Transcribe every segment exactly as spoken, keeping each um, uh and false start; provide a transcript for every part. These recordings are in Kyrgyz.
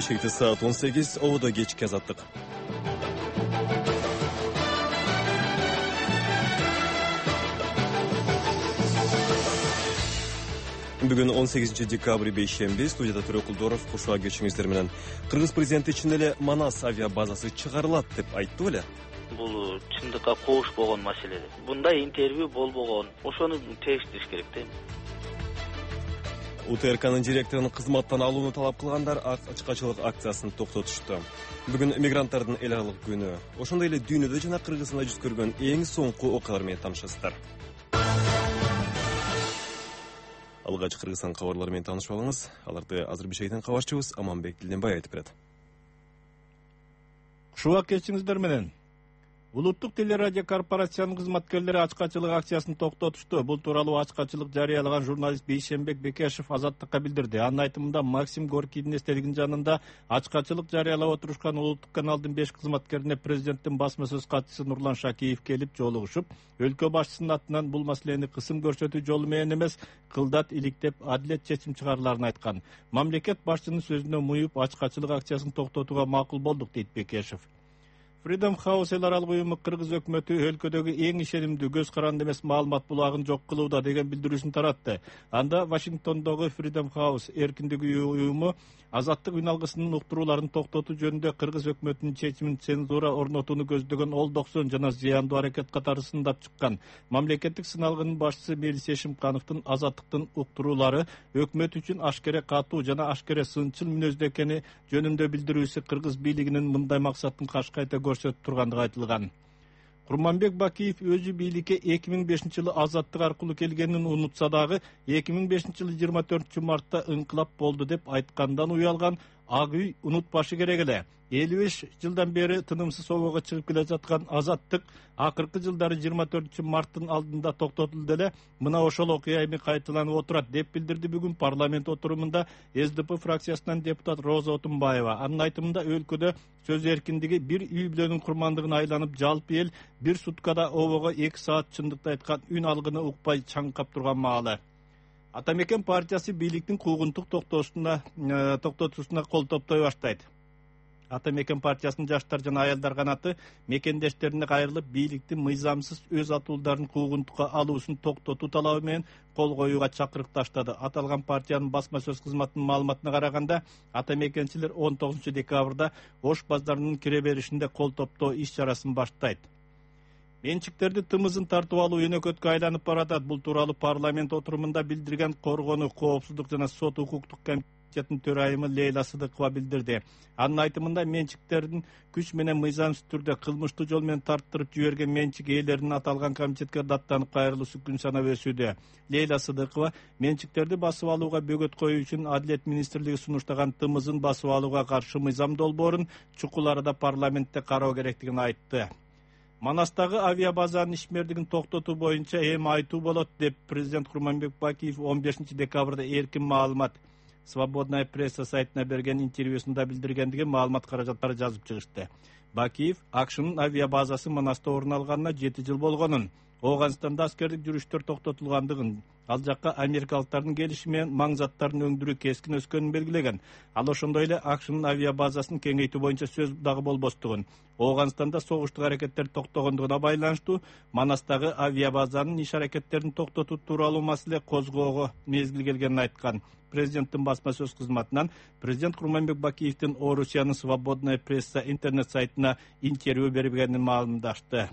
Бишкекте саат он сегиз, Ободо кечки азаттык. Бүгүн он сегизинчи декабрь бейшемби, студияда Төрө Кулдоров кушуа кечиңиздер менен. Кыргыз президенти ичинде эле Манас авиа базасы чыгарылат деп айтты беле? Бул чындыкка коош болгон маселе. Мындай интервью болбогон. Ошону текстиш керек да. У Т Р К'нын директорун кызматтан алууну талап кылгандар ачкачылык акциясын токтотушту. Бүгүн мигранттардын эл аралык күнү. Ошондой эле дүйнөдө жана Кыргызстанда жүз көргөн эң соңку окуялар менен таанышасыздар. Алгач Кыргызстан кабарлары менен таанышып алыңыз. Аларды азыр Бишкектен кабарчыбыз Аманбек Дилденбай айтып берет. Кушуа кечиңиздер менен. Улуттук телерадио корпорациянын кызматкерлери ачкачылык акциясын токтотушту. Бул тууралуу ачкачылык жарыялаган журналист Бейшембек Бекешев Азаттыкка билдирди. Анын айтымында Максим Горкийдин эстелигинин жанында ачкачылык жарыялап отурушкан улуттук каналдын беш кызматкерине президенттин басма сөз катчысы Нурлан Шакиев келип жолугушуп, өлкө башчысынын атынан бул маселени кысым көрсөтүү жолу менен эмес, кылдат иликтеп адилет чечим чыгарыларын айткан. Мамлекет башчынын сөзүнө муюп ачкачылык акциясын токтотууга макул болдук, дейт Бекешев. Freedom House эл аралык уюму Кыргыз өкмөтү өлкөдөгү эң ишенимдүү, көз каранды эмес маалымат булагын жок кылууда деген билдирүүсүн таратты. Анда Вашингтондогу Freedom House эркиндик уюму азаттык үн алгысынын уктурууларын токтотуу жөнүндө Кыргыз өкмөтүнүн чечимин цензура орнотууну көздөгөн олдоксон жана зыяндуу аракет катары сындап чыккан. Мамлекеттик сыналгынын башчысы Мелис Эшимкановдун азаттыктын уктуруулары өкмөт үчүн ашкере катуу жана ашкере сынчыл мүнөздө экени жөнүндө билдирүүсү Кыргыз бийлигинин мындай максатын кашкайта көрсөтүп тургандыгы айтылган. Курманбек Бакиев өзү бийликке эки миң бешинчи жылы азаттык аркылуу келгенин унутса дагы эки миң бешинчи жылы жыйырма төртүнчү мартта ыңкылап болду деп айткандан уялган Ак үй унутпашы керек эле. элүү беш жылдан бери тынымсыз обого чыгып келе жаткан азаттык акыркы жылдары жыйырма төртүнчү марттын алдында токтотулду эле. Мына ошол окуя эми кайталанып отурат деп билдирди бүгүн парламент отурумунда С Д П фракциясынан депутат Роза Отунбаева. Анын айтымында өлкөдө сөз эркиндиги бир үй бүлөнүн курмандыгына айланып, жалпы эл бир суткада обого эки саат чындыкты айткан үн алгыны укпай чаңкап турган маалы. Атамекен партиясы бийликтин куугунтук токтотушуна токтотушуна кол топтой баштайт. Атамекен партиясынын жаштар жана аялдар канаты мекендештерине кайрылып, бийликтин мыйзамсыз өз атуулдарын куугунтукка алуусун токтотуу талабы менен кол коюуга чакырык таштады. Аталган партиянын басма сөз кызматынын маалыматына караганда, атамекенчилер он тогузунчу декабрда Ош базарынын кире беришинде кол топтоо иш чарасын баштайт. Менчиктерди тымызын тартып алуу өнөкөткө айланып баратат. Бул тууралуу парламент отурумунда билдирген Коргонуу, коопсуздук жана сот укуктук комитетинин төрайымы Лейла Сыдыкова билдирди. Анын айтымында менчиктердин күч менен мыйзамсыз түрдө кылмыштуу жол менен тарттырып жиберген менчик ээлеринин аталган комитетке даттанып кайрылуусу күн санап өсүүдө. Лейла Сыдыкова менчиктерди басып алууга бөгөт коюу үчүн Адилет министрлиги сунуштаган тымызын басып алууга каршы мыйзам долбоорун чукул арада парламентте кароо керектигин айтты. Манастагы авиабазанын ишмердигин токтотуу боюнча эми айтуу болот деп президент Курманбек Бакиев он бешинчи декабрда эркин маалымат Свободная пресса сайтына берген интервьюсунда билдиргендиги маалымат каражаттары жазып чыгышты. Бакиев Акшынын авиабазасы Манаста орун алганына жети жыл болгонун, Ооганстанда аскердик жүрүштөр токтотулгандыгын, ал жакка америкалыктардын келиши менен маң заттарын өндүрүү кескин өскөнүн белгилеген. Ал ошондой эле Акшынын авиабазасын кеңейтүү боюнча сөз дагы болбостугун, Ооганстанда согуштук аракеттер токтогондугуна байланыштуу Манастагы авиабазанын иш аракеттерин токтотуу тууралуу маселе козгоого мезгил келгенин айткан. Президенттин басма сөз кызматынан президент Курманбек Бакиевдин Орусиянын Свободная пресса интернет сайтына интервью бергенин маалымдашты.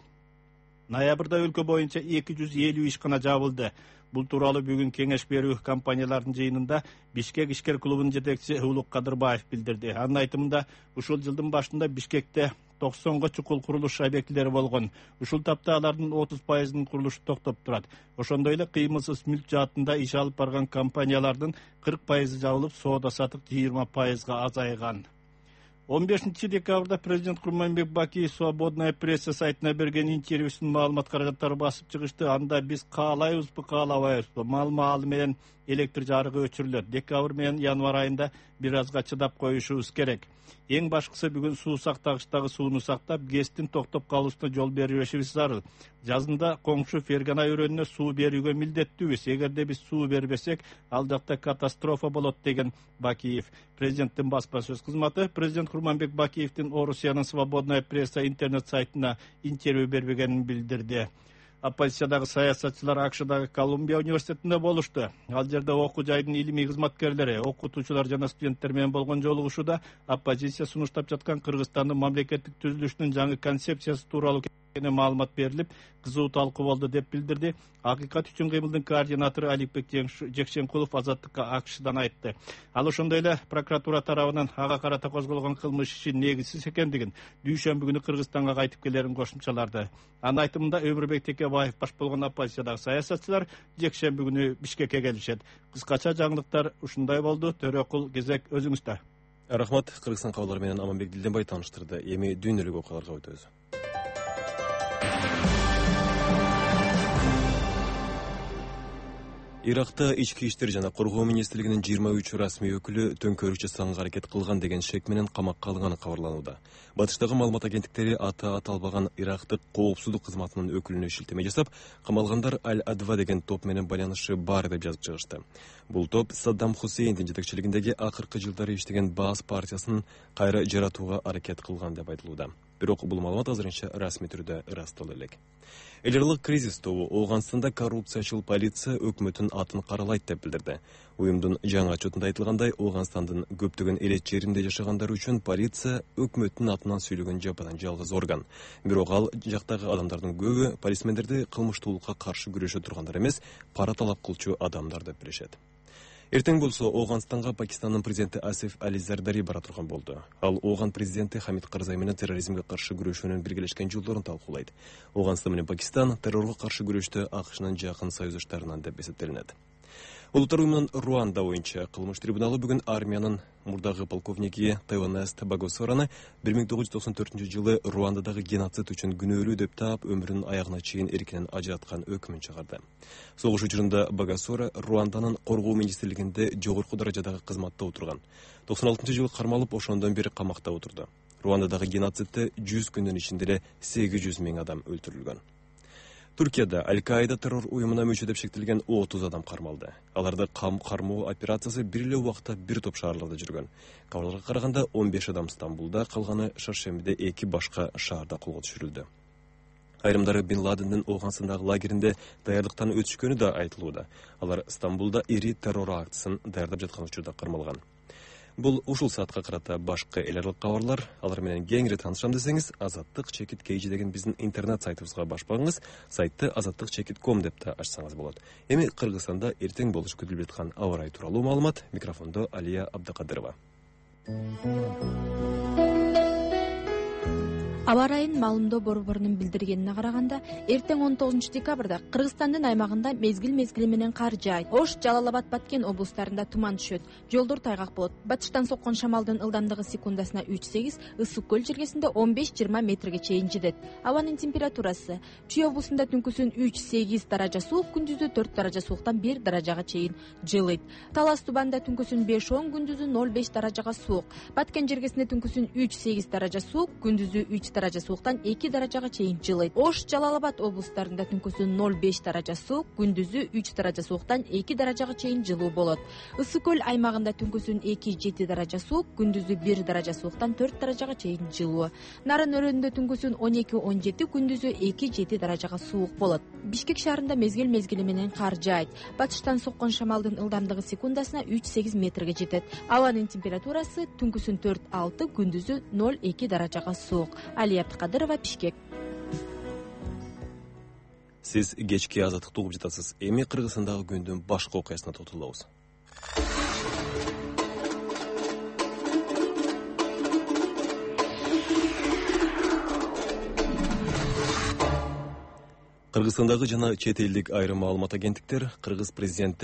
Ноябрда өлкө боюнча эки жүз элүү ишкана жабылды. Бул тууралуу бүгүн кеңеш берүү компаниялардын жыйынында Бишкек ишкер клубунун жетекчиси Улук Кадырбаев билдирди. Анын айтымында ушул жылдын башында Бишкекте токсонго чукул курулуш объектилери болгон. Ушул тапта алардын отуз пайызынын курулушу токтоп турат. Ошондой эле кыймылсыз мүлк жаатында иш алып барган компаниялардын кырк пайызы жабылып, соода сатык жыйырма пайызга азайган. он бешинчи декабрда президент Курманбек Бакиев Свободная пресса сайтына берген интервьюсунун маалымат каражаттары басып чыгышты. Анда биз каалайбызбы, каалабайбызбы, маал-маалы менен электр жарыгы өчүрүлөт. Декабрь менен январь айында бир азга чыдап коюшубуз керек. Эң башкысы бүгүн суу сактагычтагы сууну сактап, ГЭСтин токтоп калуусуна жол бербешибиз зарыл. Жазында коңшу Фергана өрөөнүнө суу берүүгө милдеттүүбүз. Эгерде биз суу бербесек, ал жакта катастрофа болот деген Бакиев. Президенттин баспасөз кызматы президент Курманбек Бакиевдин Орусиянын Свободная пресса интернет сайтына интервью бербегенин билдирди. Оппозициядагы саясатчылар АКШдагы Колумбия университетинде болушту. Ал жерде окуу жайдын илимий кызматкерлери, окутуучулар жана студенттер менен болгон жолугушууда оппозиция сунуштап жаткан Кыргызстандын мамлекеттик түзүлүшүнүн жаңы концепциясы тууралуу маалымат берилип, кызуу талкуу болду деп билдирди. Акыйкат үчүн кыймылдын координатору Аликбек Жекшенкулов Азаттыкка АКШдан айтты. Ал ошондой эле прокуратура тарабынан ага карата козголгон кылмыш иши негизсиз экендигин, дүйшөмбү күнү Кыргызстанга кайтып келерин кошумчалады. Анын айтымында Өмүрбек Текебаев баш болгон оппозициядагы саясатчылар жекшемби күнү Бишкекке келишет. Кыскача жаңылыктар ушундай болду. Төрөкул, кезек өзүңүздө. Рахмат. Кыргызстан кабарлары менен Аманбек Дилденбай тааныштырды. Эми дүйнөлүк окуяларга өтөбүз. Иракта ички иштер жана коргоо министрлигинин жыйырма үч расмий өкүлү төңкөрүк жасаганга аракет кылган деген шек менен камакка алынганы кабарланууда. Батыштагы маалымат агенттиктери аты аталбаган Ирактык коопсуздук кызматынын өкүлүнө шилтеме жасап, камалгандар Аль-Адва деген топ менен байланышы бар деп жазып чыгышты. Бул топ Саддам Хусейндин жетекчилигиндеги акыркы жылдары иштеген Баас партиясын кайра жаратууга аракет кылган деп айтылууда. Бирок бул маалымат азырынча расмий түрдө ырасталып элек. Эл аралык кризис тобу Ооганстанда коррупциячыл полиция өкмөтүнүн атын каралайт деп билдирди. Уюмдун жаңы отчетунда айтылгандай, Ооганстандын көптөгөн элет жеринде жашагандар үчүн полиция өкмөттүн атынан сүйлөгөн жападан жалгыз орган. Бирок ал жактагы адамдардын көбү полисмендерди кылмыштуулукка каршы күрөшө тургандар эмес, пара талап кылчу адамдар деп билишет. Эртең болсо Ооганстанга Пакистандын президенти Асиф Али Зардари бара турган болду. Ал Ооган президенти Хамид Карзай менен терроризмге каршы күрөшүүнүн биргелешкен жолдорун талкуулайт. Ооганстан менен Пакистан террорго каршы күрөштө АКШнын жакын союздаштарынан деп эсептелинет. Улуттар уюмунун Руанда боюнча кылмыш трибуналу бүгүн армиянын мурдагы полковниги Теонест Багосораны бир миң тогуз жүз токсон төртүнчү жылы Руандадагы геноцид үчүн күнөөлүү деп таап, өмүрүнүн аягына чейин эркинен ажыраткан өкүмүн чыгарды. Согуш учурунда Багосора Руанданын коргоо министрлигинде жогорку даражадагы кызматта отурган. токсон алтынчы жылы кармалып, ошондон бери камакта отурду. Руандадагы геноцидте жүз күндүн ичинде эле сегиз жүз миң адам өлтүрүлгөн. Туркияда Аль-Каида террор уюмуна мүчө деп шектелген отуз адам кармалды. Аларды кармоо операциясы бир эле убакта бир топ шаарларда жүргөн. Кабарларга караганда он беш адам Стамбулда, калганы Шаршембиде, эки башка шаарда колго түшүрүлдү. Айрымдары Бин Ладендин Ооганстандагы лагеринде даярдыктан өтүшкөнү да айтылууда. Алар Стамбулда ири террор актысын даярдап жаткан учурда кармалган. Бул ушул саатка карата башкы эл аралык кабарлар. Алар менен кеңири таанышам десеңиз, Азаттык чекит kg деген биздин интернет сайтыбызга баш багыңыз. Сайтты азаттык чекит точка ком деп та ачсаңыз болот. Эми Кыргызстанда эртең болушу күтүлүп жаткан аба ырайы тууралуу маалымат. Микрофондо Алия Абдыкадырова. Аба ырайынын маалымдоо борборунун билдиргенине караганда, эртең он тогузунчу декабрда Кыргызстандын аймагында мезгил-мезгили менен кар жаайт. Ош, Жалал-Абад, Баткен облустарында туман түшөт. Жолдор тайгак болот. Батыштан соккон шамалдын ылдамдыгы секундасына үч сегиз, ысык көл жергесинде он беш жыйырма метрге чейин жетет. Абанын температурасы: Чүй облусунда түнкүсүн үч сегиз даража суук, күндүзү төрт даража сууктан бир даражага чейин жылыйт. Талас Тубанда түнкүсүн беш он, күндүзү ноль беш даражага суук. Баткен жергесинде түнкүсүн үч сегиз даража суук, күндүзү үч даража сууктан эки даражага чейин жылыйт. Ош, Жалал-Абад облустарында түнкүсү ноль беш даража суук, күндүзү үч даража сууктан эки даражага чейин жылуу болот. Ысык көл аймагында түнкүсүн эки жети даража суук, күндүзү бир даража сууктан төрт даражага чейин жылуу. Нарын өрөөнүндө түнкүсүн он эки он жети, күндүзү эки жети даражага суук болот. Бишкек шаарында мезгил-мезгили менен кар жаайт. Батыштан соккон шамалдын ылдамдыгы секундасына үч сегиз метрге жетет. Абанын температурасы түнкүсүн төрт алты, күндүзү ноль эки даражага суук. Алия Абдыкадырова, Бишкек. Сиз кечки азаттыкты угуп жатасыз. Эми Кыргызстандагы күндүн башка окуясына тотулабыз. Кыргызстандагы жана чет элдик айрым маалымат агенттиктер Кыргыз президенти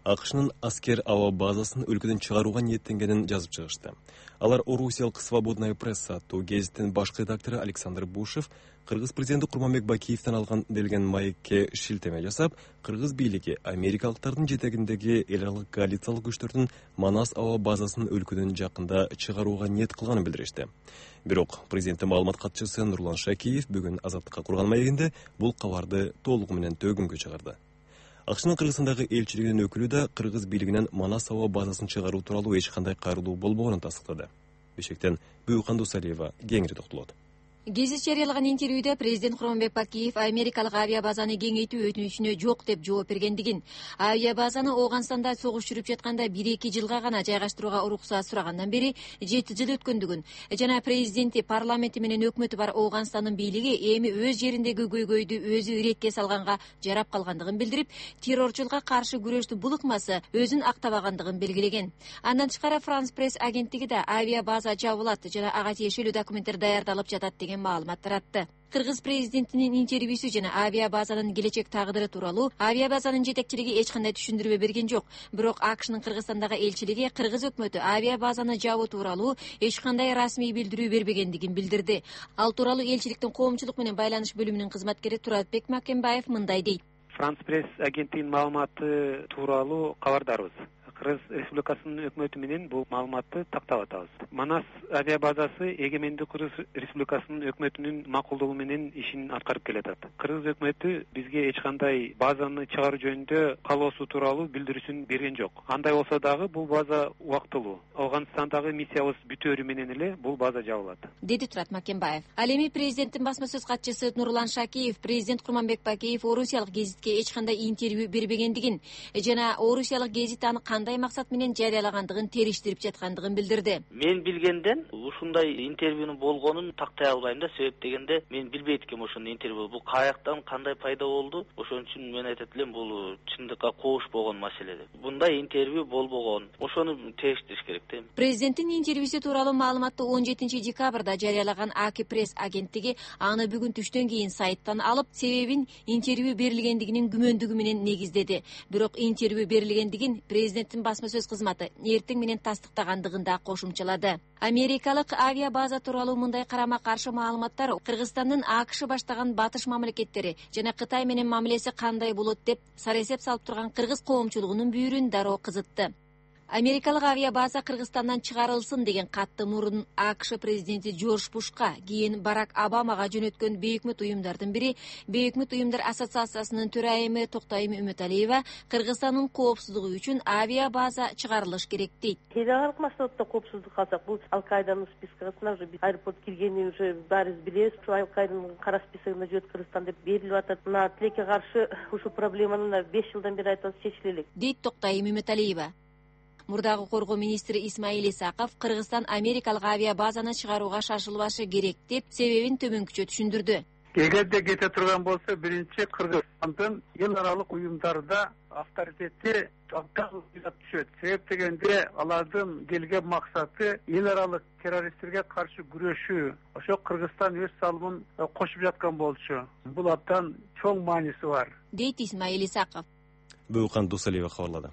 АКШнын аскер аба базасын өлкөдөн чыгарууга ниеттенгенин жазып чыгышты. Алар Орусиялык «Свободная пресса» аттуу гезиттин баш редактору Александр Бушев кыргыз президенти Курманбек Бакиевден алган делген маекке шилтеме жасап, кыргыз бийлиги америкалыктардын жетегиндеги эл аралык коалициялык күчтөрдүн Манас аба базасын өлкөдөн жакында чыгарууга ниет кылганын билдиришти. Бирок президенттин маалымат катчысы Нурлан Шакиев бүгүн Азаттыкка курган маегинде бул кабарды толугу менен төгүнгө чыгарды. АКШнын Кыргызстандагы элчилигинин өкүлү да кыргыз бийлигинен Манас аба базасын чыгаруу тууралуу эч кандай кайрылуу болбогонун тастыктады. Бишкектен Бүйкан Дусалиева кеңири токтолот. Гезит жарыялаган интервьюда президент Курманбек Бакиев америкалык авиабазаны кеңейтүү өтүнүчүнө жок деп жооп бергендигин, авиабазаны Ооганстанда согуш жүрүп жатканда бир эки жылга гана жайгаштырууга уруксат сурагандан бери жети жыл өткөндүгүн жана президенти, парламенти менен өкмөтү бар Ооганстандын бийлиги эми өз жериндеги көйгөйдү өзү ирекке салганга жарап калгандыгын билдирип, террорчулукка каршы күрөштү бул ыкмасы өзүн актабагандыгын белгилеген. Андан тышкары Франс пресс агенттиги да авиабаза жабылат жана ага тиешелүү документтер даярдалып жатат деген маалымат таратты. Кыргыз президентинин интервьюсу жана авиабазанын келечек тагдыры тууралуу авиабазанын жетекчилиги эч кандай түшүндүрмө берген жок. Бирок АКШнын Кыргызстандагы элчилиги кыргыз өкмөтү авиабазаны жабуу тууралуу эч кандай расмий билдирүү бербегендигин билдирди. Ал тууралуу элчиликтин коомчулук менен байланыш бөлүмүнүн кызматкери Туратбек Макенбаев мындай дейт. Франс пресс агенттигинин маалыматы тууралуу кабардарбыз. Кыргыз Республикасынын өкмөтү менен бул маалыматты тактап атабыз. Манас авиабазасы эгемендик Кыргыз Республикасынын өкмөтүнүн макулдугу менен ишин аткарып келатат. Кыргыз өкмөтү бизге эч кандай базаны чыгаруу жөнүндө каалоосу тууралуу билдирүүсүн берген жок. Андай болсо дагы бул база убактылуу. Ооганстандагы миссиябыз бүтөөрү менен эле бул база жабылат, деди Турат Макенбаев. Ал эми президенттин басма сөз катчысы Нурлан Шакиев президент Курманбек Бакиев Орусиялык гезитке эч кандай интервью бербегендигин жана Орусиялык гезит аны кандай максат менен жарыялагандыгын териштирип жаткандыгын билдирди. Мен билгенден ушундай интервьюнун болгонун тактай албайм да, себеп дегенде мен билбейт экенмин ошондой интервью. Бул каяктан кандай пайда болду? Ошон үчүн мен айтат элем, бул чындыкка коош болгон маселе деп. Мындай интервью болбогон. Ошону териштириш керек да. Президенттин интервьюсу тууралуу маалыматты он жетинчи декабрда жарыялаган АК пресс агенттиги аны бүгүн түштөн кийин сайттан алып, себебин интервью берилгендигинин күмөндүгү менен негиздеди. Бирок интервью берилгендигин президент басма сөз кызматы эртең менен тастыктагандыгын да кошумчалады. Америкалык авиабаза тууралуу мындай карама каршы маалыматтар Кыргызстандын АКШ баштаган батыш мамлекеттери жана Кытай менен мамилеси кандай болот деп саресеп салып турган кыргыз коомчулугунун бүйүрүн дароо кызытты. Америкалык авиабаза Кыргызстандан чыгарылсын деген катты мурун АКШ президенти Джордж Бушка, кийин Барак Обамага жөнөткөн бейөкмөт уюмдардын бири Бейөкмөт уюмдар ассоциациясынын төрайымы Токтайым Үмүталиева Кыргызстандын коопсуздугу үчүн авиабаза чыгарылыш керек дейт. Террорлук максатта коопсуздук калсак, бул Ал-Кайданын спискасына уже аэропорт киргенин уже баарыбыз билебиз. Ал-Кайданын кара списогуна жүрөт Кыргызстан деп берилип атат. Мына тилекке каршы ушул проблеманы беш жылдан бери айтабыз, чечилелек, дейт Токтайым Үмүталиева. Мурдагы коргоо министри Исмаил Исаков Кыргызстан америкалык авиабазаны чыгарууга шашылбашы керек деп себебин төмөнкүчө түшүндүрдү. Эгерде кете турган болсо, биринчи Кыргызстандын эл аралык уюмдарда авторитети абдан түшөт. Себеп дегенде алардын келген максаты эл аралык террористтерге каршы күрөшүү. Ошо Кыргызстан өз салымын кошуп жаткан болчу. Бул абдан чоң мааниси бар, дейт Исмаил Исаков. Бүйкан Дусалиева кабарлады.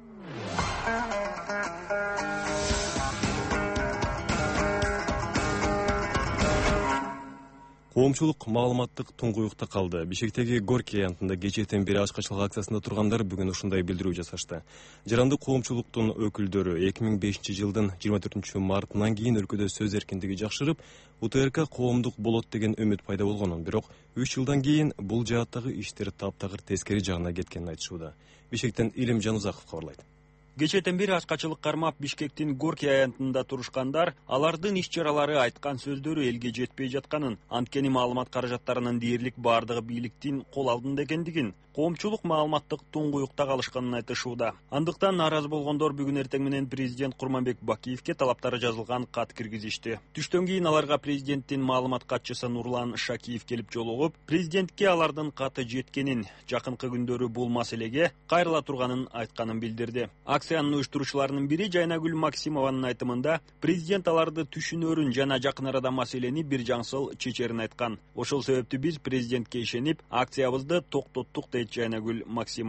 Коомчулук маалыматтык туңгуюкта калды. Бишкектеги Горький аянтында кечээден бери ачкачылык акциясында тургандар бүгүн ушундай билдирүү жасашты. Жаранды коомчулуктун өкүлдөрү эки миң бешинчи жылдын жыйырма төртүнчү мартынан кийин өлкөдө сөз эркиндиги жакшырып, УТРК коомдук болот деген үмүт пайда болгонун, бирок үч жылдан кийин бул жааттагы иштер таптагыр тескери жагына кеткенин айтышууда. Бишкектен Илим Жанузаков кабарлайт. Кечээден бери ачкачылык кармап Бишкектин Горький аянтында турушкандар алардын иш-чаралары айткан сөздөрү элге жетпей жатканын, анткени маалымат каражаттарынын дээрлик бардыгы бийликтин кол алдында экендигин, коомчулук маалыматтык туңгуюкта калышканын айтышууда. Андыктан нааразы болгондор бүгүн эртең менен президент Курманбек Бакиевке талаптары жазылган кат киргизишти. Түштөн кийин аларга президенттин маалымат катчысы Нурлан Шакиев келип жолугуп, президентке алардын каты жеткенин, жакынкы күндөрү бул маселеге кайрыла турганын айтканын билдирди. Акциянын уюштуруучуларынын бири Жайнагүл Максимованын айтымында президент аларды түшүнөрүн жана жакын арада маселени бир жаңсыл чечерин айткан. Ошол себептүү биз президентке ишенип, акциябызды токтоттук дейт Жайнагүл Максимова.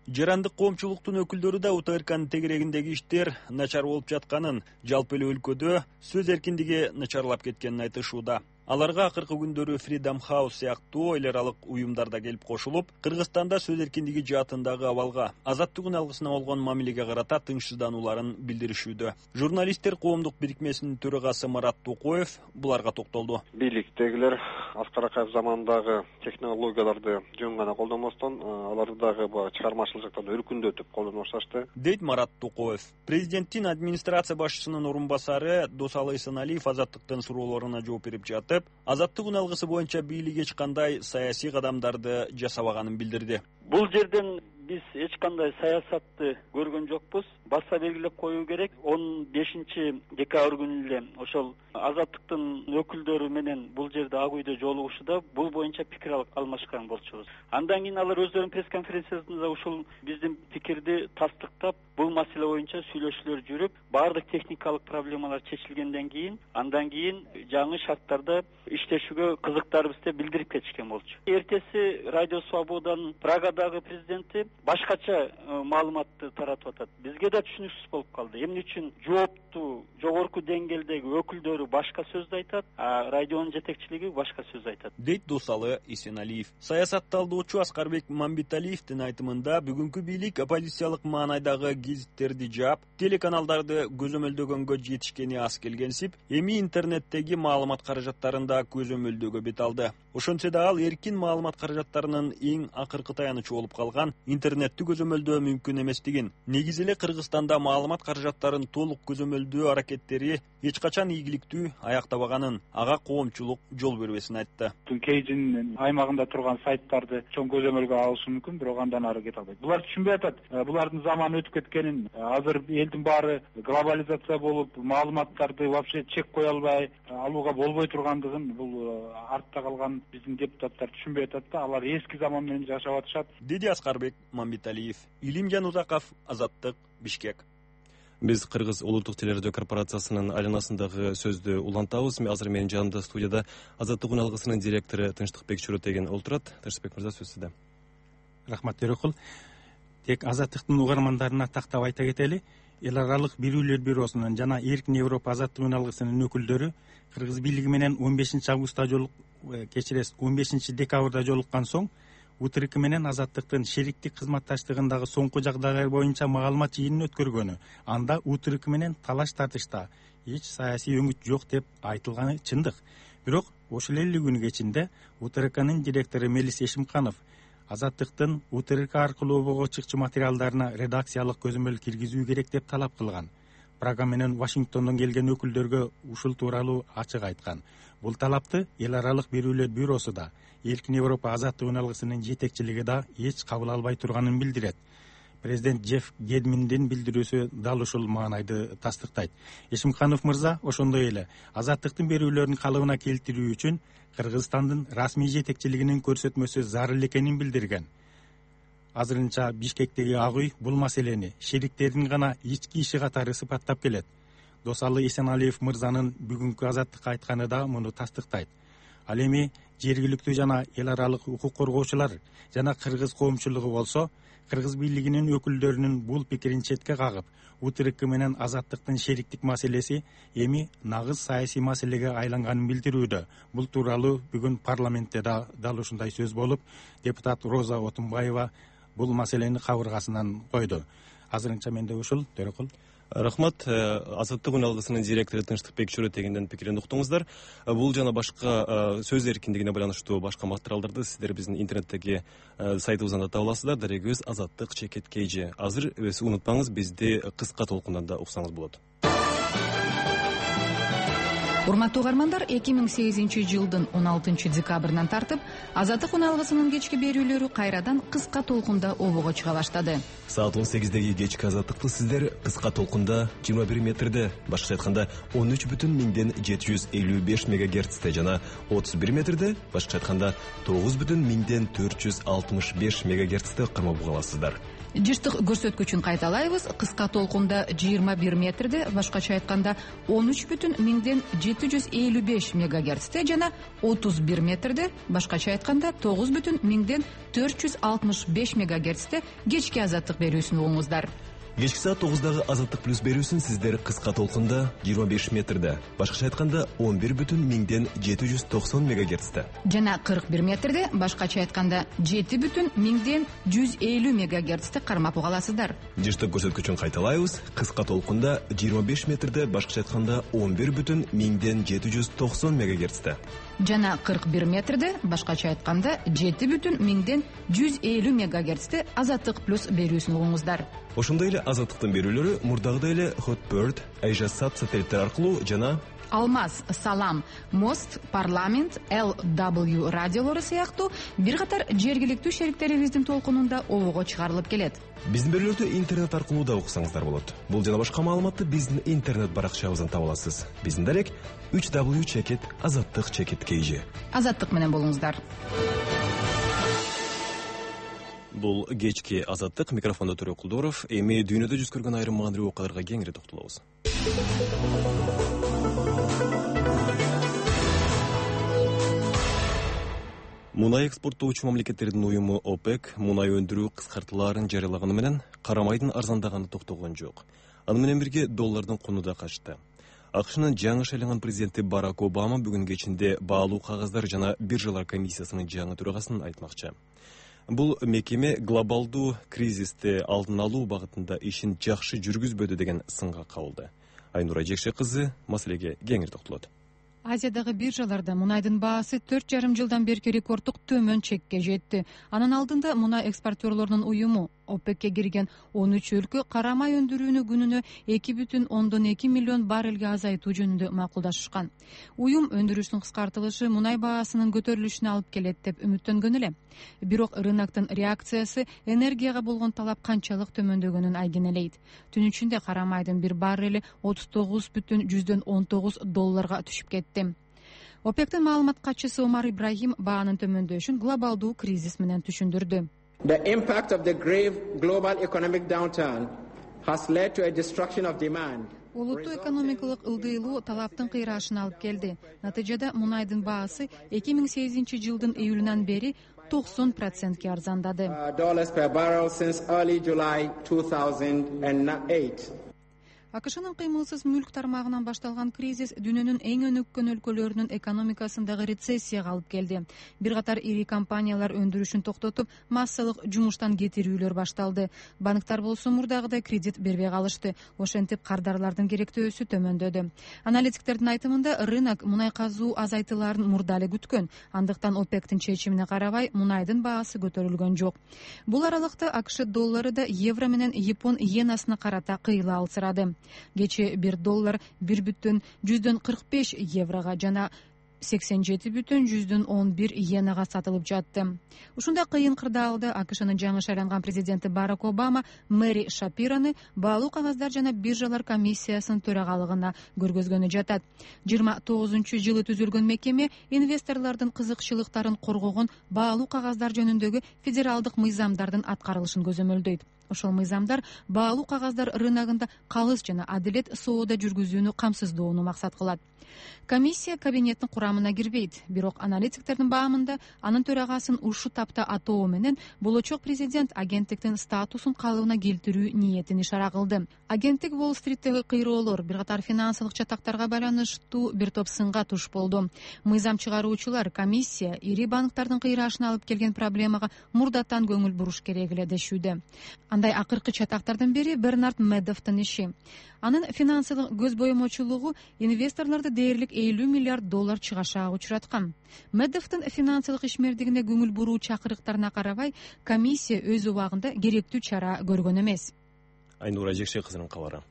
Жарандык коомчулуктун өкүлдөрү да УТРКнын тегерегиндеги иштер начар болуп жатканын, жалпы эле өлкөдө сөз эркиндиги начарлап кеткенин айтышууда. Аларга акыркы күндөрү Freedom House сыяктуу эл аралык уюмдарда келип кошулуп, Кыргызстанда сөз эркиндиги жаатындагы абалга, азаттык үналгысына болгон мамилеге карата тынчсызданууларын билдиришүүдө. Журналисттер коомдук бирикмесинин төрагасы Марат Токоев буларга токтолду. Бийликтегилер Аскар Акаев заманындагы технологияларды жөн гана колдонбостон, аларды дагы чыгармачылык жактан өркүндөтүп колдоно башташты, дейт Марат Токоев. Президенттин администрация башчысынын орун басары Досалы Исеналиев азаттыктын суроолоруна жооп берип жатып, азаттык үналгысы боюнча бийлик эч кандай саясий кадамдарды жасабаганын билдирди. Бул жерден биз эч кандай саясатты көргөн жокпуз. Баса белгилеп коюу керек. он бешинчи декабрь күнү эле ошол азаттыктын өкүлдөрү менен бул жерде ак үйдө жолугушууда бул боюнча пикир алмашкан болчубуз. Андан кийин алар өздөрүнүн пресс конференциясында ушул биздин пикирди тастыктап, бул маселе боюнча сүйлөшүүлөр жүрүп, баардык техникалык проблемалар чечилгенден кийин, андан кийин жаңы шарттарда иштешүүгө кызыктарыбызды билдирип кетишкен болчу. Эртеси Радио Свободанын Прагадагы президенти башкача маалыматты таратып атат. Бизге да түшүнүксүз болуп калды. Эмне үчүн жооптуу жогорку деңгээлдеги өкүлдөрү башка сөздү айтат, а радионун жетекчилиги башка сөз айтат, дейт Досалы Исеналиев. Саясат талдоочу Аскарбек Мамбеталиевдин айтымында бүгүнкү бийлик оппозициялык маанайдагы гезиттерди жаап, телеканалдарды көзөмөлдөгөнгө жетишкени аз келгенсип, эми интернеттеги маалымат каражаттарында көзөмөлдөөгө бет алды. Ошентсе да ал эркин маалымат каражаттарынын эң акыркы таянычы болуп калган интернетти көзөмөлдөө мүмкүн эместигин, негизи эле Кыргызстанда маалымат каражаттарын толук көзөмөлдөө аракеттери эч качан ийгиликтүү аяктабаганын, ага коомчулук жол бербесин айтты. Кейжин аймагында турган сайттарды чоң көзөмөлгө алышы мүмкүн, бирок андан ары кете албайт. Булар түшүнбөй атат. Булардын заманы өтүп кеткенин, азыр элдин баары глобализация болуп, маалыматтарды вообще чек кое албай, алууга болбой тургандыгын бул артта калган биздин депутаттар түшүнбөй атат да, алар эски заман менен жашап атышат, деди Аскарбек Мамбеталиев. Илимжан Узаков, Азаттык, Бишкек. Биз Кыргыз улуттук телерадио корпорациясынын айланасындагы сөздү улантабыз. Азыр менин жанымда студияда Азаттык үналгысынын директору Тынчтыкбек Чүрөтеген олтурат. Тынчтыкбек мырза, сөз сизде. Рахмат Төрөкул. Тек Азаттыктын угармандарына тактап айта кетели, эл аралык бирүүлөр бюросунун жана Эркин Европа азаттык үналгысынын өкүлдөрү Кыргыз бийлиги менен он бешинчи августта жолук кечирес он бешинчи декабрда жолуккан соң УТРК менен азаттыктын шериктик кызматташтыгындагы соңку жагдайлар боюнча маалымат жыйынын өткөргөнү, анда УТРК менен талаш тартышта эч саясий өңүт жок деп айтылганы чындык. Бирок ошол элүү күн кечинде УТРКнын директору Мелис Эшимканов азаттыктын УТРК аркылуу обого чыкчу материалдарына редакциялык көзөмөл киргизүү керек деп талап кылган. Прага менен Вашингтондон келген өкүлдөргө ушул тууралуу ачык айткан. Бул талапты эл аралык бирүүлөр бюросу да, Эркин Европа азаттык үналгысынын жетекчилиги да эч кабыл албай турганын билдирет. Президент Джефф Гедминдин билдирүүсү дал ушул маанайды тастыктайт. Эшимканов мырза ошондой эле азаттыктын берүүлөрүн калыбына келтирүү үчүн Кыргызстандын расмий жетекчилигинин көрсөтмөсү зарыл экенин билдирген. Азырынча Бишкектеги ак үй бул маселени шериктердин гана ички иши катары сыпаттап келет. Досалы Исеналиев мырзанын бүгүнкү азаттыкка айтканы да муну тастыктайт. Ал эми жергиликтүү жана эл аралык укук коргоочулар жана кыргыз коомчулугу болсо, Кыргыз бийлигинин өкүлдөрүнүн бул пикирин четке кагып, УТРК менен азаттыктын шериктик маселеси эми нагыз саясий маселеге айланганын билдирүүдө. Бул тууралуу бүгүн парламентте да дал ушундай сөз болуп, депутат Роза Отунбаева бул маселени кабыргасынан койду. Азырынча менде ушул, Төрөкул. Рахмат. Азаттык үналгысынын директору Тынчтыкбек Чүрөтегенден пикирин уктуңуздар. Бул жана башка сөз эркиндигине байланыштуу башка материалдарды сиздер биздин интернеттеги сайтыбыздан да таба аласыздар. Дарегибиз Азаттык чекит kg. Азыр унутпаңыз, бизди кыска толкундан да уксаңыз болот. Урматтуу угармандар, эки миң сегизинчи жылдын он алтынчы декабрынан тартып азаттык үналгысынын кечки берүүлөрү кайрадан кыска толкунда обого чыга баштады. Саат он сегиздеги кечки азаттыкты сиздер кыска толкунда жыйырма бир метрде, башкача айтканда он үч бүтүн миңден жети жүз элүү беш мегагерцте жана отуз бир метрде, башкача айтканда тогуз бүтүн миңден төрт жүз алтымыш беш мегагерцте кармап уга аласыздар. жыштык көрсөткүчүн кайталайбыз. Кыска толкунда жыйырма бир метрде, башкача айтканда он үч бүтүн миңден жети жүз элүү беш мегагерцте жана отуз бир метрде, башкача айтканда тогуз бүтүн миңден төрт жүз алтымыш беш мегагерцте кечки азаттык берүүсүн угуңуздар. Кечки саат тогуздагы азаттык плюс берүүсүн сиздер кыска толкунда жыйырма беш метрде, башкача айтканда он бир бүтүн миңден жети жүз токсон мегагерцте жана кырк бир метрде, башкача айтканда жети бүтүн миңден жүз элүү мегагерцте кармап уга аласыздар. Жыштык көрсөткүчүн кайталайбыз. Кыска толкунда жыйырма беш метрде, башкача айтканда он бир бүтүн миңден жети жүз токсон мегагерцте жана кырк бир метрде, башкача айтканда жети бүтүн миңден жүз элүү мегагерцте азаттык плюс берүүсүн угуңуздар. Ошондой эле азаттыктын берүүлөрү мурдагыдай эле Hotbird, Asia-Sat сателиттер аркылуу жана Алмаз, Салам, Мост, Парламент, эл дабл ю радиолору сыяктуу бир катар жергиликтүү шериктерибиздин толкунунда обого чыгарылып келет. Биздин берүүлөрдү интернет аркылуу да уксаңыздар болот. Бул жана башка маалыматты биздин интернет баракчабыздан таба аласыз. Биздин дарек үч дабл ю чекит азаттык чекит кей жи. Азаттык менен болуңуздар. Бул кечки азаттык, микрофондо Төрө Кулдоров. Эми дүйнөдө жүз көргөн айрым маанилүү окуяларга кеңири токтолобуз. Мунай экспорттоочу мамлекеттердин уюму ОПЕК мунай өндүрүү кыскартууларын жарыялаганы менен карамайдын арзандаганы токтогон жок. Аны менен бирге доллардын куну да качты. АКШнын жаңы шайланган президенти Барак Обама бүгүн кечинде баалуу кагаздар жана биржалар комиссиясынын жаңы төрагасын айтмакчы. Бул мекеме глобалдуу кризисти алдын алуу багытында ишин жакшы жүргүзбөдү деген сынга кабылды. Айнура Жекше кызы маселеге кеңири токтолот. Азиядагы биржаларда мунайдын баасы төрт жарым жылдан берки рекорддук төмөн чекке жетти. Анын алдында мунай экспортерлорунун уюму ОПЕКке кирген он үч өлкө карамай өндүрүүнү күнүнө эки бүтүн ондон эки миллион баррелге азайтуу жөнүндө макулдашышкан. Уюм өндүрүштүн кыскартылышы мунай баасынын көтөрүлүшүнө алып келет деп үмүттөнгөн эле. Бирок рыноктун реакциясы энергияга болгон талап канчалык төмөндөгөнүн айгинелейт. Түн ичинде карамайдын бир баррели отуз тогуз бүтүн жүздөн он тогуз долларга түшүп кетти. ОПЕКтин маалымат катчысы Омар Ибрахим баанын төмөндөшүн глобалдуу кризис менен түшүндүрдү. The impact of the grave global economic downturn has led to a destruction of demand. Улуттуу экономикалык ылдыйлуу талаптын кыйрашына алып келди. Натыйжада мунайдын баасы эки миң сегизинчи жылдын июлунан бери токсон процентке арзандады. Dollars per barrel since early July two thousand eight. АКШнын кыймылсыз мүлк тармагынан башталган кризис дүйнөнүн эң өнүккөн өлкөлөрүнүн экономикасындагы рецессияга алып келди. Бир катар ири компаниялар өндүрүшүн токтотуп, массалык жумуштан кетирүүлөр башталды. Банктар болсо мурдагыдай кредит бербей калышты. Ошентип кардарлардын керектөөсү төмөндөдү. Аналитиктердин айтымында рынок мунай казуу азайтыларын мурда эле күткөн. Андыктан ОПЕКтин чечимине карабай мунайдын баасы көтөрүлгөн жок. Бул аралыкта АКШ доллары да евро менен Япон иенасына карата кыйла алсырады. Кече бир доллар бир бүтүн жүздөн кырк беш еврога жана сексен жети бүтүн жүздөн он бир иенага сатылып жатты. Ушундай кыйын кырдаалда АКШнын жаңы шайланган президенти Барак Обама Мэри Шапираны баалуу кагаздар жана биржалар комиссиясынын төрагалыгына көргөзгөнү жатат. жыйырма тогузунчу жылы түзүлгөн мекеме инвесторлордун кызыкчылыктарын коргогон баалуу кагаздар жөнүндөгү федералдык мыйзамдардын аткарылышын көзөмөлдөйт. Ошол мыйзамдар баалуу кагаздар рыногунда калыс жана адилет соода жүргүзүүнү камсыздоону максат кылат. Комиссия кабинеттин курамына кирбейт, бирок аналитиктердин баамында анын төрагасын ушул тапта атоо менен болочок президент агенттиктин статусун калыбына келтирүү ниетин ишара кылды. Агенттик Уолл-стриттеги кыйроолор, бир катар финансылык чатактарга байланыштуу бир топ сынга туш болду. Мыйзам чыгаруучулар комиссия ири банктардын кыйрашына алып келген проблемага мурдатан көңүл буруш керек эле дешүүдө. Андай акыркы чатактардын бири Бернард Медовдун иши. Анын финансылык көз боемочулугу инвесторлорду дээрлик элүү миллиард доллар чыгашаага учураткан. Медовдун финансылык ишмердигине көңүл буруу чакырыктарына карабай, комиссия өз убагында керектүү чара көргөн эмес. Айнура Жекше кызынын кабары.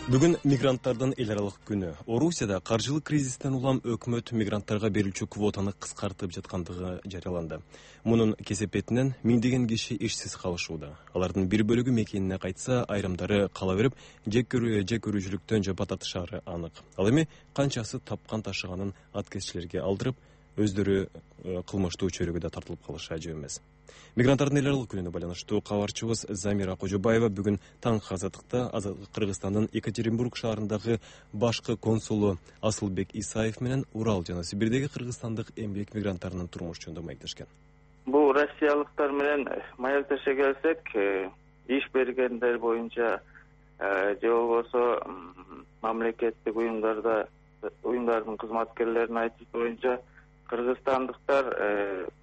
Бүгүн мигранттардын эл аралык күнү. Орусияда каржылык кризистен улам өкмөт мигранттарга берилчү квотаны кыскартып жаткандыгы жарыяланды. Мунун кесепетинен миңдеген киши ишсиз калышууда. Алардын бир бөлүгү мекенине кайтса, айрымдары кала берип, жек көрүү жек көрүүчүлүктөн жапа татышары анык. Ал эми канчасы тапкан ташыганын аткезчилерге алдырып, өздөрү кылмыштуу чөйрөгө да тартылып калышы ажып эмес. Мигранттардын эл аралык күнүнө байланыштуу кабарчыбыз Замира Кожобаева бүгүн таңкы азаттыкта Кыргызстандын Екатеринбург шаарындагы башкы консулу Асылбек Исаев менен Урал жана Сибирдеги кыргызстандык эмгек мигранттарынын турмуш жөнүндө маектешкен. Бул россиялыктар менен маектеше келсек, иш бергендер боюнча же болбосо мамлекеттик уюмдарда уюмдардын кызматкерлеринин айтышы боюнча кыргызстандыктар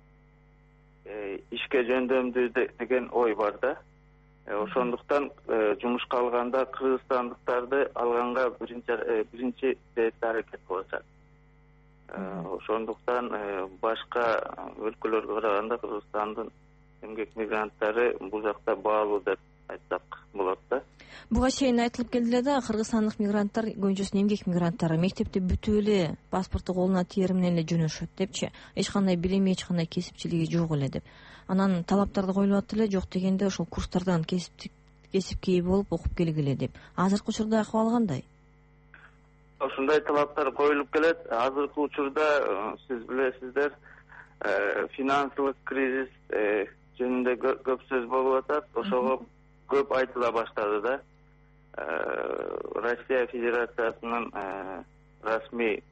ишке жөндөмдүү деген ой бар да. Ошондуктан жумушка алганда кыргызстандыктарды алганга биринчи биринчи иретте аракет кылышат. Ошондуктан башка өлкөлөргө караганда Кыргызстандын эмгек мигранттары бул жакта баалуу деп айтсак болот да. Буга чейин айтылып келди эле да, кыргызстандык мигранттар көбүнчөсү эмгек мигранттары мектепте бүтүп эле паспорту колуна тиер менен эле жөнөшөт депчи. Эч кандай билими, эч кандай кесипчилиги жок эле деп. Анан талаптарды коюлуп атты эле, жок дегенде ошол курстардан кесиптик кесипкей болуп окуп келгиле деп. Азыркы учурда акыбал кандай? Ушундай талаптар коюлуп келет. Азыркы учурда сиз билесиздер, финансылык кризис жөнүндө көп сөз болуп атат. Ошого көп айтыла баштады да. Россия Федерациясынын расмий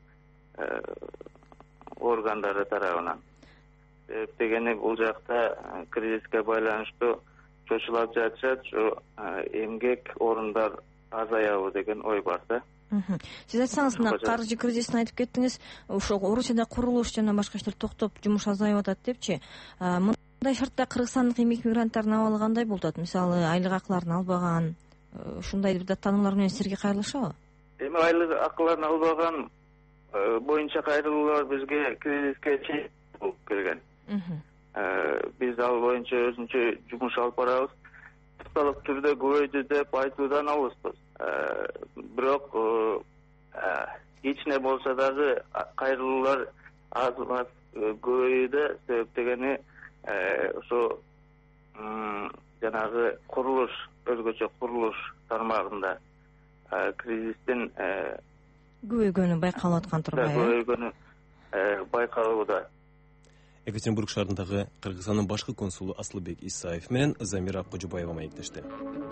органдары тарабынан. Дегени бул жакта кризиске байланыштуу чочулап жатышат, эмгек орундар азаябы деген ой бар да. Сиз айтсаңыз, мына каржы кризисин айтып кеттиңиз, ошол Орусияда курулуш жана башка иштер токтоп, жумуш азайып атат депчи. Мындай шартта кыргызстандык эмгек мигранттардын абалы кандай болуп атат? Мисалы, айлык акыларын албаган, ушундай бир таануулар менен силерге кайрылышабы? Эми айлык акыларын албаган боюнча кайрылуулар бизге кризиске чейин болуп келген. Биз ал боюнча өзүнчө жумуш алып барабыз. Токтолук түрдө көбөйдү деп айтуудан алыспыз. Бирок эч не болсо дагы кайрылуулар аз аз көбөйүүдө, себеп дегени ошо жанагы курулуш, өзгөчө курулуш тармагында кризистин көбөйгөнү байкалып аткан турбайбы? Көбөйгөнү байкалууда. Екатеринбург шаарындагы Кыргызстандын башкы консулу Асылбек Исаев менен Замира Кожобаева маектешти.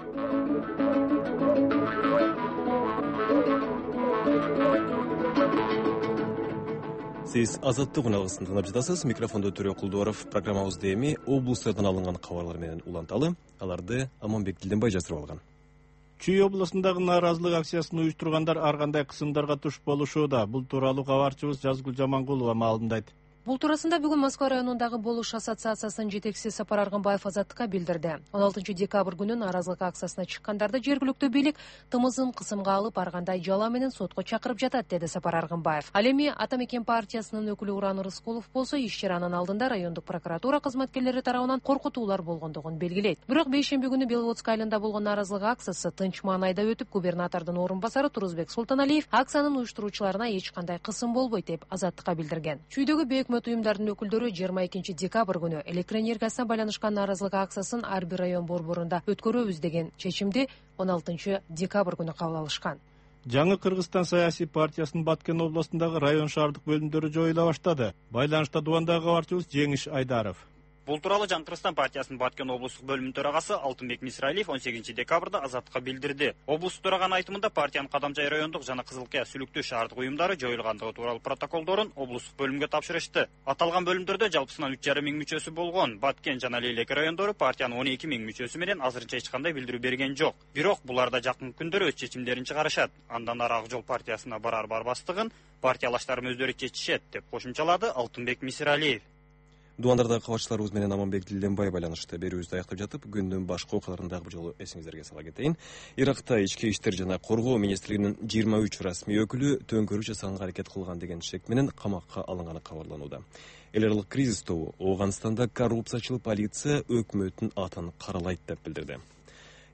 Сиз азаттык уналгысын тыңдап жатасыз. Микрофондо Төрө Кулдуаров. Программабызды эми облустардан алынган кабарлар менен уланталы. Аларды Аманбек Дилденбай жаздырып алган. Чүй областындагы нааразылык акциясын уюштургандар ар кандай кысымдарга туш болушууда. Бул тууралуу кабарчыбыз Жазгүл Жамангулова маалымдайт. Бул туурасында бүгүн Москва районундагы Болуш ассоциациясынын жетекчиси Сапар Аргынбаев Азаттыкка билдирди. он алтынчы декабрь күнү нааразылык акциясына чыккандарды жергиликтүү бийлик тымызын кысымга алып, ар кандай жала менен сотко чакырып жатат, деди Сапар Аргынбаев. Ал эми Ата Мекен партиясынын өкүлү Уран Рыскулов болсо иш чаранын алдында райондук прокуратура кызматкерлери тарабынан коркутуулар болгондугун белгилейт. Бирок бейшемби күнү Беловодск айылында болгон нааразылык акциясы тынч маанайда өтүп, губернатордун орун басары Турузбек Султаналиев акциянын уюштуруучуларына эч кандай кысым болбойт деп Азаттыкка билдирген. Чүйдөгү бейөкмөт уюмдардын өкүлдөрү жыйырма экинчи декабрь күнү электроэнергиясына байланышкан нааразылык акциясын ар бир район борборунда өткөрөбүз деген чечимди он алтынчы декабрь күнү кабыл алышкан. Жаңы Кыргызстан саясий партиясынын Баткен областындагы район шаардык бөлүмдөрү жоюла баштады. Байланышта Дубандагы кабарчыбыз Жеңиш Айдаров. Бул тууралуу Жаңы Кыргызстан партиясынын Баткен облустук бөлүмүнүн төрагасы Алтынбек Мисралиев он сегизинчи декабрда Азаттыкка билдирди. Облустук төраганын айтымында партиянын Кадамжай райондук жана Кызылкая сүлүктүү шаардык уюмдары жоюлгандыгы тууралуу протоколдорун облустук бөлүмгө тапшырышты. Аталган бөлүмдөрдө жалпысынан үч жарым миң мүчөсү болгон. Баткен жана Лейлеки райондору партиянын он эки миң мүчөсү менен азырынча эч кандай билдирүү берген жок. Бирок буларда жакын күндөрү өз чечимдерин чыгарышат. Андан ары Ак Жол партиясына барар барбастыгын партиялаштарым өздөрү чечишет деп кошумчалады Алтынбек Мисралиев. Дубандардагы кабарчыларыбыз менен Аманбек Дилденбай байланышты. Берүүбүздү аяктап жатып, күндүн башка окуяларын дагы бир жолу эсиңиздерге сала кетейин. Иракта ички иштер жана коргоо министрлигинин жыйырма үч расмий өкүлү төңкөрүү жасаганга аракет кылган деген шек менен камакка алынганы кабарланууда. Эл аралык кризис тобу Ооганстанда коррупциячыл полиция өкмөттүн атын каралайт деп билдирди.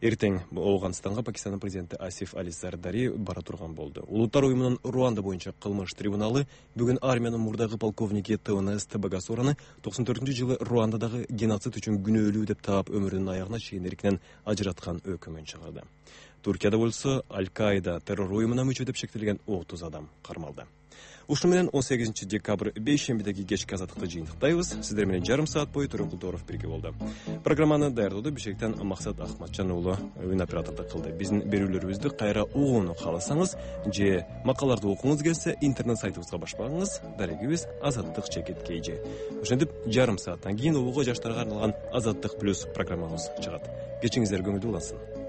Эртең Ауганстанга Пакистандын президенти Асиф Али Зардари бара турган болду. Улуттар уюмунун Руанда боюнча кылмыш трибуналы бүгүн армиянын мурдагы полковники Тонес Багасораны токсон төртүнчү жылы Руандадагы геноцид үчүн күнөөлүү деп таап өмүрүнүн аягына чейин эркинен ажыраткан өкүмүн чыгарды. Туркияда болсо Аль-Каида террор уюмуна мүчө деп шектелген отуз адам кармалды. Ушуну менен он сегизинчи декабрь бейшембидеги кечки азаттыкты жыйынтыктайбыз. Сиздер менен жарым саат бою Төрөк Кулдоров бирге болду. Программаны даярдоодо Бишкектен Максат Ахматжан уулу өн оператордук кылды. Биздин берүүлөрүбүздү кайра угууну кааласаңыз же макалаларды окуңуз келсе, интернет сайтыбызга баш багыңыз. Дарегибиз Азаттык чекит кейжи. Ошентип жарым сааттан кийин угууга жаштарга арналган Азаттык плюс программабыз чыгат. Кечиңиздер көңүлдүү улансын.